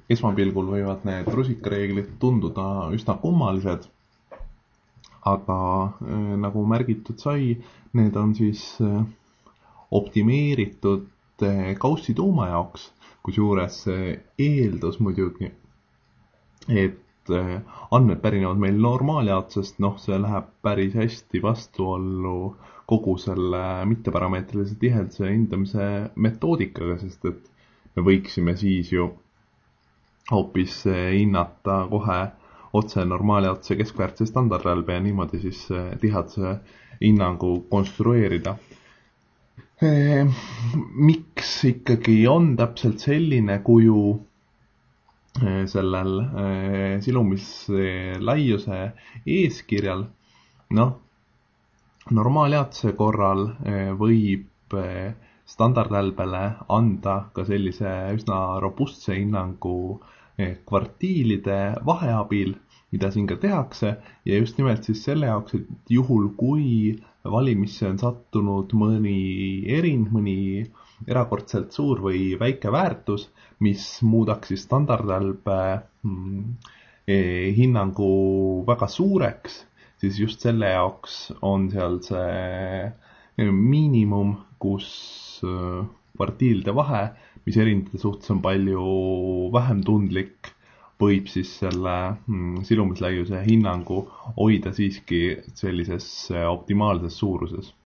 esmapilgul võivad need rusikareeglid tunduda üsna kummalised, aga nagu märgitud sai, need on siis optimeeritud Gaussi tuuma jaoks, kusjuures eeldus muidugi, et andmed pärinevad meil normaaljaotusest, see läheb päris hästi vastuollu kogu selle mitteparameetrilise tiheduse hindamise metoodikaga, sest et me võiksime siis ju hoopis hinnata kohe otse normaaljaotuse keskväärtuse standardrälbe ja niimoodi siis tiheduse hinnangu konstrueerida. Miks ikkagi on täpselt selline kuju sellel silumislaiuse eeskirjal? Normaaljaotuse korral võib standardrälbele anda ka sellise üsna robustse hinnangu kvartiilide vaheabil, mida siin ka tehakse, ja just nimelt siis selle jaoks, et juhul kui valimisse on sattunud mõni erind, mõni erakordselt suur või väike väärtus, mis muudaks siis standardrälbe hinnangu väga suureks, siis just selle jaoks on seal see miinimum, kus kvartiilide vahe, mis erindade suhtes on palju vähem tundlik, võib siis selle silumislaiuse hinnangu hoida siiski sellises optimaalses suuruses.